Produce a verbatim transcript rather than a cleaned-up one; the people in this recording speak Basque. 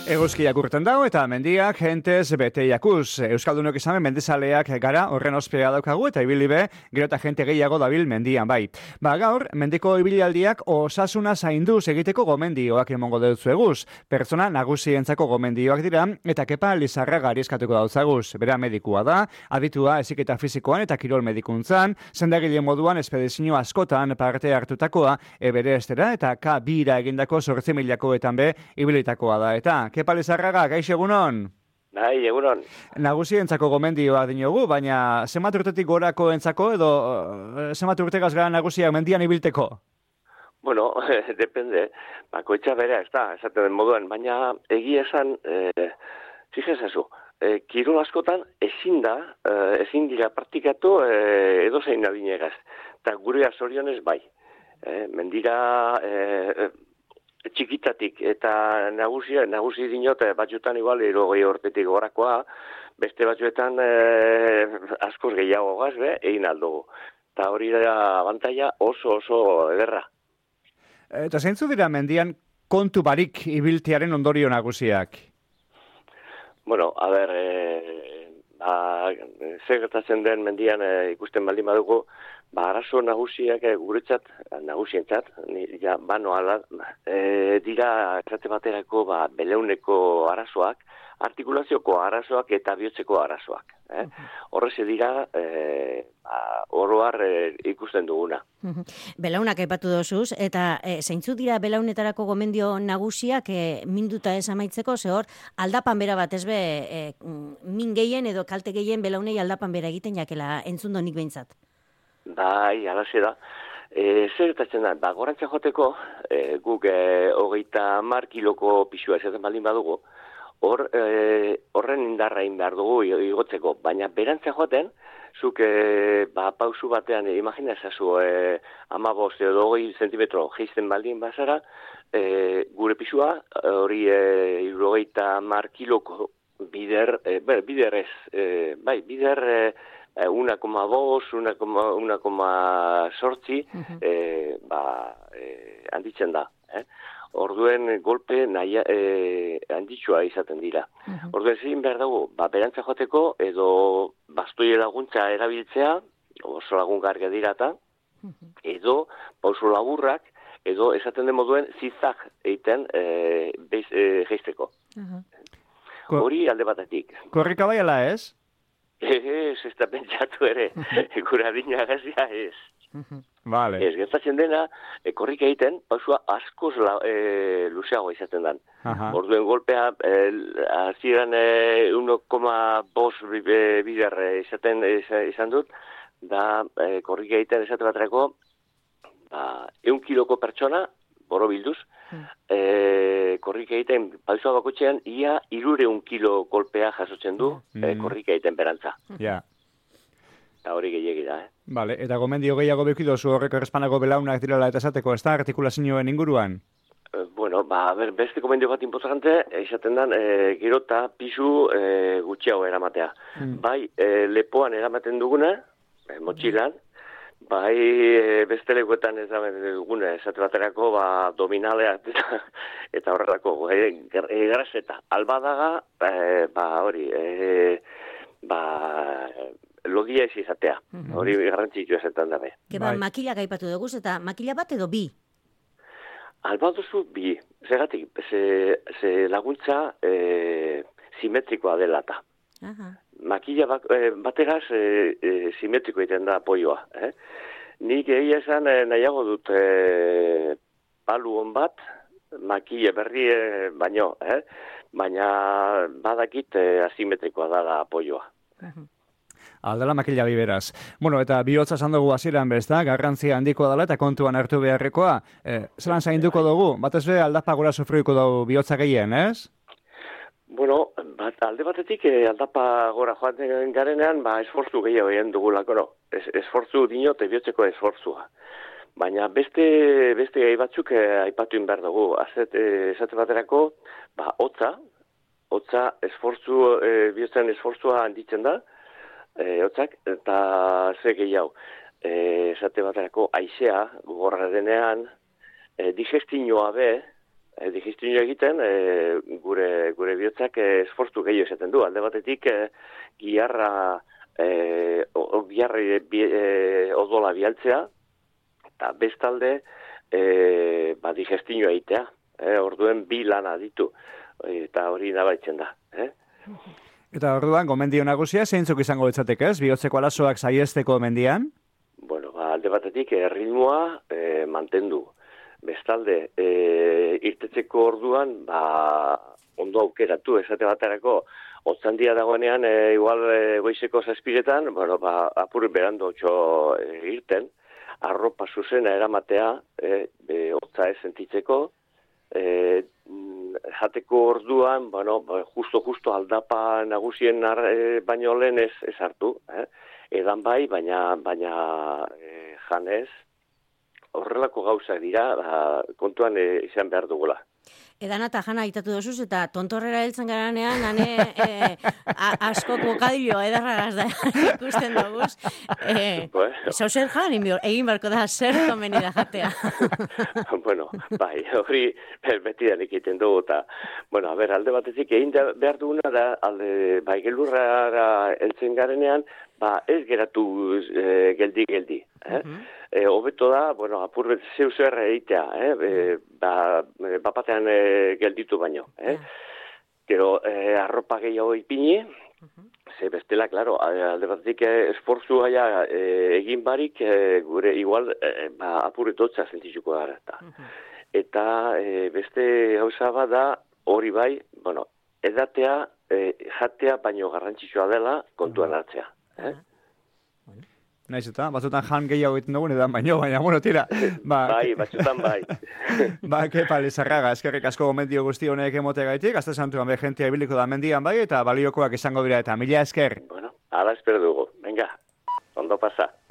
Eguzkiak urten dago eta mendiak jentez bete jakuz. Euskaldunok izan mendizaleak gara horren ospea daukagu eta ibili be, gero eta jente gehiago dabil mendian bai. Ba gaur, mendiko ibilaldiak osasuna zainduz egiteko gomendioak emongo dutzu eguz. Pertsona nagusientzako gomendioak dira eta Kepa Lizarraga eskatuko dautzaguz. Bera medikua da, aditua heziketa fisikoan eta kirol medikuntzan, sendagile moduan espedizio askotan parte hartutakoa, ebere estera eta ka bira egindako zortzi milakoetan be ibilitakoa da eta Kepa Lizarraga, gaixo egunon? Bai, egunon. Nagusientzako gomendioa dinogu, baina zenbat urtetik gorako entzako edo zenbat urtegaz gara nagusiak mendian ibilteko? Bueno, depende. Bakoitza bera ez da, esaten den moduan, baina egia esan, eh, zigezazu, eh, kirol askotan ezin da, eh, ezin dira praktikatu eh, edozein adinegaz. Eta gure azorionez bai. Eh, mendira... Eh, txikitatik eta nagusia, nagusi dinot batzuetan igual irogei urtetik gorakoa, beste batzuetan e, askoz gehiago gazbe, egin aldugu. Eta hori da abantaila oso oso ederra. Eta zeintzu dira mendian kontu barik ibiltearen ondorio nagusiak? Bueno, a ber, e, ba, zer gertatzen den mendian e, ikusten baldin badugu, ba, arazo nagusiak guretzat, nagusientzat, ja, bano ala, e, dira esate baterako ba, beleuneko arazoak, artikulazioko arazoak eta bihotzeko arazoak. Eh? Horreze dira, e, ba, oroar e, ikusten duguna. Belaunak aipatu dozuz, eta e, zeintzu dira belaunetarako gomendio nagusiak e, minduta ez amaitzeko, ze hor, aldapan bera bat ez be, e, min gehien edo kalte gehien belaunei aldapan bera egiten jakela entzundonik behintzat. Bai, alaxe da. E, zer gertatzen da, ba, gorantza joteko, e, guk e, hogeita mar kiloko pisua esaten baldin badugu, hor, e, horren indarra egin behar dugu igotzeko, baina berantza joaten, zuk e, ba, pausu batean, imagina ezazu, e, amabost edo hogei zentimetro geizten baldin bazara, e, gure pisua, hori e, hogeita mar kiloko bider, e, bider ez, e, bai, bider... E, una koma bost, una koma sortzi, uh-huh. eh, ba, eh, handitzen da. Eh? Orduen golpe nahi, eh, handitsua izaten dira. Uh-huh. Orduen zein behar dugu, ba, berantza joateko edo bastoi laguntza erabiltzea, oso lagun garga dira eta, uh-huh. edo pauso laburrak, edo esaten den moduen zizak egiten eh, bez, eh, geizteko. Uh-huh. Hori alde batetik. Korrika bai ala ez? Ez, ez da pentsatu ere, gura dina gazia ez. Vale. Ez, gertatzen dena, e, korrika egiten, pausua askoz la, e, luzeago izaten dan. Aha. Orduen golpea, e, hasieran e, uno koma bost bider izaten izan dut, da e, korrika egiten esate baterako, ba, eun kiloko pertsona, boro bilduz, hmm. e, korrika egiten, pausua bakotxean, ia irureun kilo kolpea jasotzen du, hmm. e, korrika egiten berantza. Ja. Yeah. Eta hori gehiagi da, eh? Vale, eta gomendio gehiago bekidozu horreko errespanako belaunak direla eta esateko, ez da artikulazioen inguruan? E, bueno, ba, ber, beste gomendio bat importante, izaten dan, e, gero eta pisu e, gutxiago eramatea. Hmm. Bai, e, lepoan eramaten duguna, e, motxilan, bai, beste lekuetan ez da dugune, esate baterako, ba, dominaleak eta, eta horrelako, e, graseta. Albadaga, e, ba, hori, e, ba, lodia ez izatea. Mm-hmm. Hori garrantzitu ezetan dabe. Ba, bai. Makila gaipatu dugu, eta makila bat edo bi? Albaduzu bi. Zergatik, ze, ze laguntza e, simetrikoa dela eta. Aha. Makila bat, e, bategaz e, e, simetriko egiten da apoioa. Eh? Nik egia esan e, nahiago dut e, palu hon bat, makila berri e, baino, eh? Baina badakit e, asimetrikoa da da apoioa. Uh-huh. Aldela makila biberaz. Bueno, eta bihotza esan dugu hasieran bezda, garrantzia handiko dela eta kontuan hartu beharrekoa. E, zelan zainduko dugu? Batez be aldapa gora sufriko dugu bihotza gehien, ez? Bueno, bat, alde batetik eh, aldapa gora joaten garenean, ba, esfortzu gehiago egin dugulako, no? Es, esfortzu dinot ebiotzeko esfortzua. Baina beste beste gai batzuk eh, aipatu behar dugu. Azet, eh, esate baterako, ba, hotza, hotza esfortzu, eh, biotzen esfortzua handitzen da, eh, hotzak, eta ze gehiago. Eh, esate baterako, aizea, gogorra denean, eh, digestinoa be, e, digestioa egiten, e, gure gure bihotzak e, esfortu gehiago esaten du. Alde batetik, e, giharra, e, o, giharra e, odola bialtzea, eta bestalde, e, ba, digestioa egitea. E, orduen bi lana ditu, eta hori nabaitzen da. Eh? Eta orduan, gomendio nagusia, zeintzuk izango litzateke ez? Bihotzeko arazoak saiesteko mendian? Bueno, ba, alde batetik, e, ritmoa e, mantendu. Bestalde, e, irtetzeko orduan, ba, ondo aukeratu, esate baterako, otzandia dagoenean, e, igual e, goizeko zazpiretan, bueno, ba, apur berando txo e, irten, arropa zuzena eramatea, e, e, otza ez sentitzeko, e, jateko orduan, bueno, justo-justo aldapa nagusien ar, e, baino lehen ez, ez hartu, eh? Edan bai, baina, baina e, janez, horrelako gauzak dira, ba, kontuan e, izan behar dugula. Edan eta jana aitatu dozuz, eta tontorrera heltzen garanean, hane e, asko bokadillo edarragaz da ikusten duguz. E, Zauzer jan, egin barko da zer komeni da jatea. Bueno, bai, hori beti da egiten dugu, eta, bueno, a ber, alde batezik, egin behar duguna da, alde, bai, gelurrara heltzen garenean, ba, ez geratu e, geldi-geldi, eh? Uh-huh. E, hobeto da, bueno, apur bet zeu zer egitea, eh? E, ba, bapatean e, gelditu baino, eh? Uh-huh. Gero, e, arropa gehiago ipini, uh-huh. Ze bestela, klaro, alde batetik e, esfortzua ja, e, egin barik, e, gure igual e, ba, apuretotza sentitzuko gara. Eta, uh-huh. eta e, beste gauza bat da, hori bai, bueno, edatea, e, jatea baino garrantzitsua dela kontuan hartzea. Eh? Bueno. Naiz eta, batzutan jan gehiago egiten dugun edan baino, baina, bueno, tira. Ba, bai, batzutan bai. Ba, kepa, Lizarraga, eskerrik asko gomendio guzti honek emote gaitik, azte santuan be jentia ibiliko da mendian bai, eta baliokoak izango dira, eta mila esker. Bueno, ala espero dugu. Venga, ondo pasa.